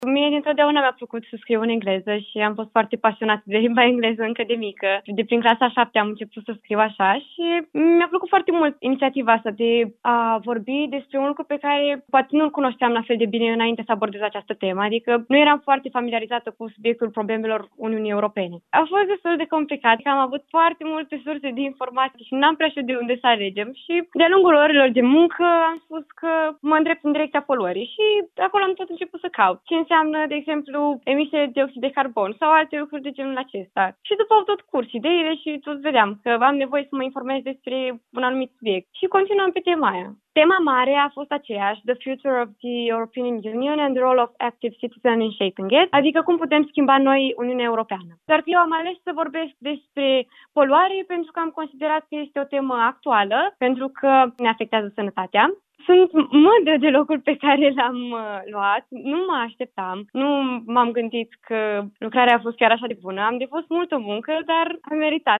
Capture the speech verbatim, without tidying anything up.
Mie dintotdeauna mi-a plăcut să scriu în engleză și am fost foarte pasionată de limba engleză încă de mică. De prin clasa a șaptea am început să scriu așa și mi-a plăcut foarte mult inițiativa asta de a vorbi despre un lucru pe care poate nu-l cunoșteam la fel de bine înainte să abordez această temă, adică nu eram foarte familiarizată cu subiectul problemelor Uniunii Europene. A fost destul de complicat, că am avut foarte multe surse de informații și n-am prea știut de unde să alegem și de-a lungul orelor de muncă am spus că mă îndrept în direcția poluării și acolo am tot început să caut ce înseamnă, de exemplu, emisiile de dioxid de carbon sau alte lucruri de genul acesta. Și după au tot curs ideile și tot vedeam că am nevoie să mă informez despre un anumit subiect și continuam pe tema aia. Tema mare a fost aceeași, The Future of the European Union and the Role of Active Citizen in Shaping It, adică cum putem schimba noi Uniunea Europeană. Doar că eu am ales să vorbesc despre poluare pentru că am considerat că este o temă actuală, pentru că ne afectează sănătatea. Sunt mândră de locul pe care l-am uh, luat, nu mă așteptam, nu m-am gândit că lucrarea a fost chiar așa de bună, am depus multă muncă, dar am meritat.